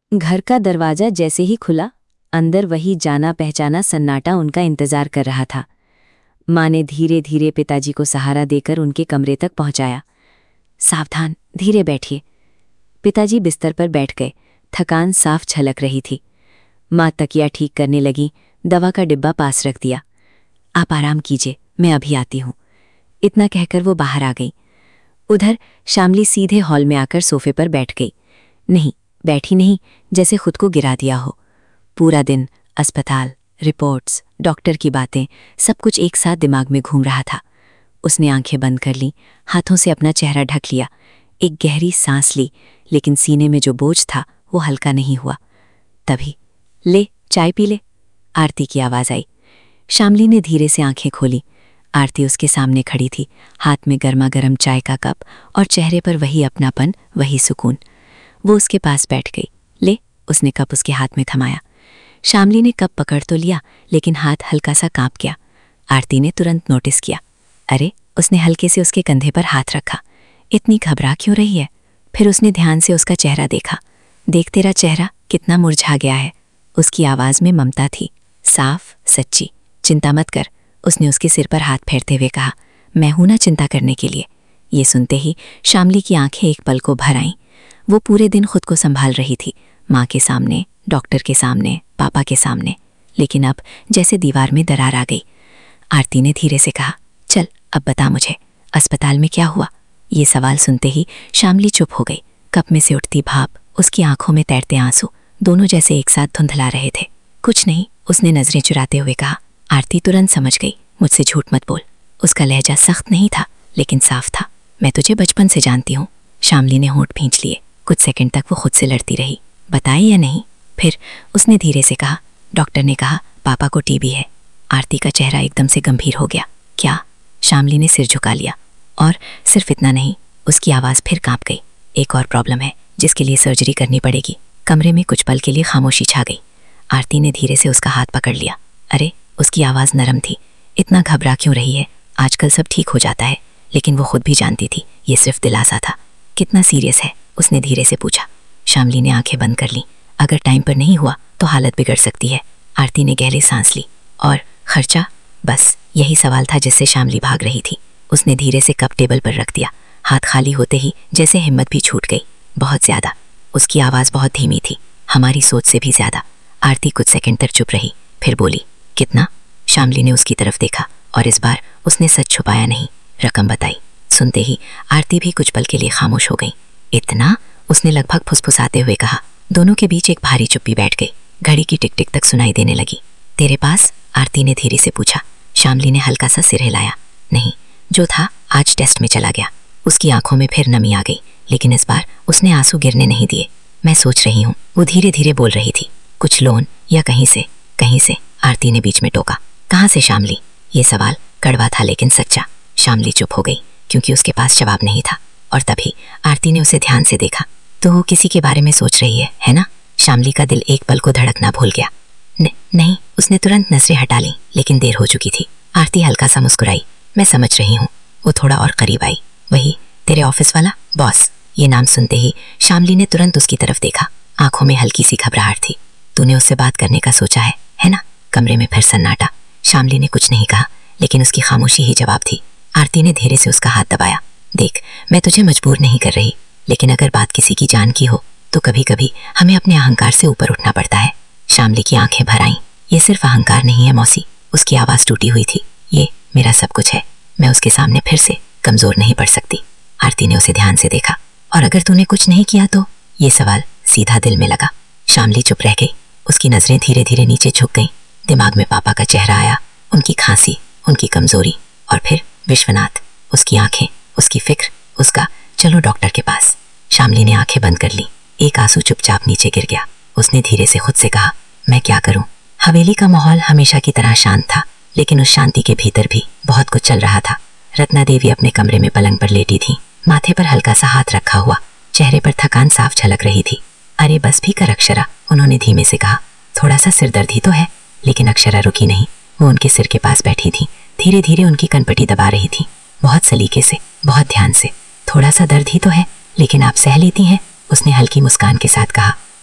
घर का दरवाजा जैसे ही खुला, अंदर वही जाना पहचाना सन्नाटा उनका इंतजार कर रहा था। माँ ने धीरे धीरे पिताजी को सहारा देकर उनके कमरे तक पहुंचाया। सावधान, धीरे बैठिए। पिताजी बिस्तर पर बैठ गए। थकान साफ झलक रही थी। माँ तकिया ठीक करने लगी, दवा का डिब्बा पास रख दिया। आप आराम कीजिए, मैं अभी आती हूँ। इतना कहकर वो बाहर आ गई। उधर शामली सीधे हॉल में आकर सोफे पर बैठ गई। नहीं, बैठी नहीं, जैसे खुद को गिरा दिया हो। पूरा दिन अस्पताल, रिपोर्ट्स, डॉक्टर की बातें, सब कुछ एक साथ दिमाग में घूम रहा था। उसने आंखें बंद कर ली, हाथों से अपना चेहरा ढक लिया, एक गहरी सांस ली, लेकिन सीने में जो बोझ था वो हल्का नहीं हुआ। तभी ले, चाय पी ले, आरती की आवाज़ आई। शामली ने धीरे से आंखें खोली। आरती उसके सामने खड़ी थी, हाथ में गर्मा गर्म चाय का कप और चेहरे पर वही अपनापन, वही सुकून। वो उसके पास बैठ गई। ले, उसने कप उसके हाथ में थमाया। शामली ने कप पकड़ तो लिया, लेकिन हाथ हल्का सा कांप गया। आरती ने तुरंत नोटिस किया। अरे, उसने हल्के से उसके कंधे पर हाथ रखा। इतनी घबरा क्यों रही है? फिर उसने ध्यान से उसका चेहरा देखा। देख, तेरा चेहरा कितना मुरझा गया है। उसकी आवाज़ में ममता थी, साफ, सच्ची। चिंता मत कर, उसने उसके सिर पर हाथ फेरते हुए कहा। मैं हूं ना चिंता करने के लिए। ये सुनते ही शामली की आंखें एक पल को भर आईं। वो पूरे दिन खुद को संभाल रही थी, माँ के सामने, डॉक्टर के सामने, पापा के सामने, लेकिन अब जैसे दीवार में दरार आ गई। आरती ने धीरे से कहा, चल अब बता मुझे, अस्पताल में क्या हुआ? ये सवाल सुनते ही शामली चुप हो गई। कप में से उठती भाप, उसकी आंखों में तैरते आंसू, दोनों जैसे एक साथ धुंधला रहे थे। कुछ नहीं, उसने नजरें चुराते हुए कहा। आरती तुरंत समझ गई, मुझसे झूठ मत बोल। उसका लहजा सख्त नहीं था, लेकिन साफ था। मैं तुझे बचपन से जानती हूँ। शामली ने होंठ भींच लिए। कुछ सेकंड तक वो खुद से लड़ती रही, बताए या नहीं। फिर उसने धीरे से कहा, डॉक्टर ने कहा पापा को टीबी है। आरती का चेहरा एकदम से गंभीर हो गया। क्या? शामली ने सिर झुका लिया। और सिर्फ इतना नहीं, उसकी आवाज़ फिर कांप गई। एक और प्रॉब्लम है जिसके लिए सर्जरी करनी पड़ेगी। कमरे में कुछ पल के लिए खामोशी छा गई। आरती ने धीरे से उसका हाथ पकड़ लिया। अरे, उसकी आवाज़ नरम थी। इतना घबरा क्यों रही है? आजकल सब ठीक हो जाता है। लेकिन वो खुद भी जानती थी ये सिर्फ दिलासा था। कितना सीरियस है? उसने धीरे से पूछा। शामली ने आंखें बंद कर लीं। अगर टाइम पर नहीं हुआ तो हालत बिगड़ सकती है। आरती ने गहरी सांस ली। और खर्चा? बस यही सवाल था जिससे शामली भाग रही थी। उसने धीरे से कप टेबल पर रख दिया। हाथ खाली होते ही जैसे हिम्मत भी छूट गई। बहुत ज़्यादा। उसकी आवाज़ बहुत धीमी थी, हमारी सोच से भी ज़्यादा। आरती कुछ सेकंड तक चुप रही, फिर बोली, कितना? शामली ने उसकी तरफ देखा और इस बार उसने सच छुपाया नहीं, रकम बताई। सुनते ही आरती भी कुछ पल के लिए खामोश हो गई। इतना? उसने लगभग फुसफुसाते हुए कहा। दोनों के बीच एक भारी चुप्पी बैठ गई। घड़ी की टिक टिक तक सुनाई देने लगी। तेरे पास? आरती ने धीरे से पूछा। शामली ने हल्का सा सिर हिलाया। नहीं, जो था आज टेस्ट में चला गया। उसकी आंखों में फिर नमी आ गई, लेकिन इस बार उसने आंसू गिरने नहीं दिए। मैं सोच रही हूँ, वो धीरे धीरे बोल रही थी। कुछ लोन या कहीं से? कहीं से, आरती ने बीच में टोका। कहाँ से शामली? ये सवाल कड़वा था लेकिन सच्चा। शामली चुप हो गई क्योंकि उसके पास जवाब नहीं था। और तभी आरती ने उसे ध्यान से देखा। तो वो किसी के बारे में सोच रही है ना? शामली का दिल एक पल को धड़कना भूल गया। नहीं, उसने तुरंत नजरें हटा ली, लेकिन देर हो चुकी थी। आरती हल्का सा मुस्कुराई। मैं समझ रही हूँ। वो थोड़ा और करीब आई। वही तेरे ऑफिस वाला बॉस? ये नाम सुनते ही शामली ने तुरंत उसकी तरफ देखा। आंखों में हल्की सी घबराहट थी। तूने उससे बात करने का सोचा है ना? कमरे में फिर सन्नाटा। शामली ने कुछ नहीं कहा, लेकिन उसकी खामोशी ही जवाब थी। आरती ने धीरे से उसका हाथ दबाया। देख, मैं तुझे मजबूर नहीं कर रही, लेकिन अगर बात किसी की जान की हो तो कभी कभी हमें अपने अहंकार से ऊपर उठना पड़ता है। शामली की आंखें भर आईं। ये सिर्फ अहंकार नहीं है मौसी। उसकी आवाज़ टूटी हुई थी। ये मेरा सब कुछ है। मैं उसके सामने फिर से कमज़ोर नहीं पड़ सकती। आरती ने उसे ध्यान से देखा। और अगर तूने कुछ नहीं किया तो? ये सवाल सीधा दिल में लगा। शामली चुप रह गई। उसकी नज़रें धीरे धीरे नीचे झुक गईं। दिमाग में पापा का चेहरा आया, उनकी खांसी, उनकी कमज़ोरी, और फिर विश्वनाथ, उसकी आंखें, उसकी फिक्र, उसका चलो डॉक्टर के पास। शामली ने आंखें बंद कर ली। एक आंसू चुपचाप नीचे गिर गया। उसने धीरे से खुद से कहा, मैं क्या करूं? हवेली का माहौल हमेशा की तरह शांत था, लेकिन उस शांति के भीतर भी बहुत कुछ चल रहा था। रत्ना देवी अपने कमरे में पलंग पर लेटी थी, माथे पर हल्का सा हाथ रखा हुआ, चेहरे पर थकान साफ झलक रही थी। अरे बस भी कर अक्षरा, उन्होंने धीमे से कहा। थोड़ा सा सिरदर्द ही तो है। लेकिन अक्षरा रुकी नहीं। वो उनके सिर के पास बैठी थी, धीरे धीरे उनकी कनपटी दबा रही थी, बहुत सलीके से, बहुत ध्यान से। थोड़ा सा दर्द ही तो है, लेकिन आप सह लेती हैं, उसने हल्की मुस्कान के साथ कहा।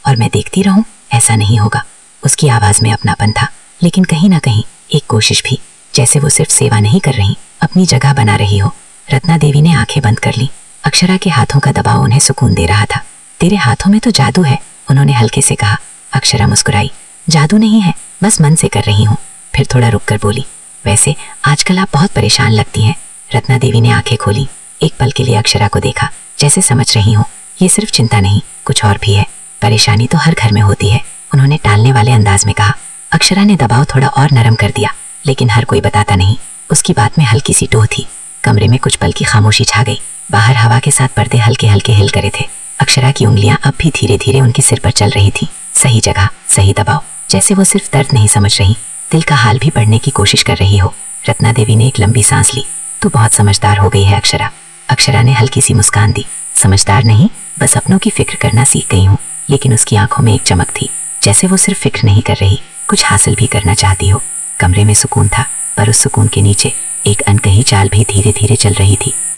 और मैं देखती रहूं? ऐसा नहीं होगा। उसकी आवाज में अपनापन था, लेकिन कहीं ना कहीं एक कोशिश भी, जैसे वो सिर्फ सेवा नहीं कर रही, अपनी जगह बना रही हो। रत्ना देवी ने आंखें बंद कर ली। अक्षरा के हाथों का दबाव उन्हें सुकून दे रहा था। तेरे हाथों में तो जादू है, उन्होंने हल्के से कहा। अक्षरा मुस्कुराई। जादू नहीं है, बस मन से कर रही हूँ। फिर थोड़ा रुक कर बोली, वैसे आजकल आप बहुत परेशान लगती हैं। रत्ना देवी ने आंखें खोली। एक पल के लिए अक्षरा को देखा, जैसे समझ रही हूँ, ये सिर्फ चिंता नहीं, कुछ और भी है। परेशानी तो हर घर में होती है, उन्होंने टालने वाले अंदाज में कहा। अक्षरा ने दबाव थोड़ा और नरम कर दिया, लेकिन हर कोई बताता नहीं। उसकी बात में हल्की सी टोह थी। कमरे में कुछ पल की खामोशी छा गई। बाहर हवा के साथ पर्दे हल्के हल्के हिल करे थे। अक्षरा की उंगलियां अब भी धीरे धीरे उनके सिर पर चल रही थी। सही जगह, सही दबाव, जैसे वो सिर्फ दर्द नहीं समझ रही, दिल का हाल भी पढ़ने की कोशिश कर रही हो। रत्ना देवी ने एक लंबी सांस ली। तू बहुत समझदार हो गई है अक्षरा। अक्षरा ने हल्की सी मुस्कान दी। समझदार नहीं, बस अपनों की फिक्र करना सीख गई हूँ। लेकिन उसकी आंखों में एक चमक थी, जैसे वो सिर्फ फिक्र नहीं कर रही, कुछ हासिल भी करना चाहती हो। कमरे में सुकून था, पर उस सुकून के नीचे एक अनकही चाल भी धीरे धीरे चल रही थी।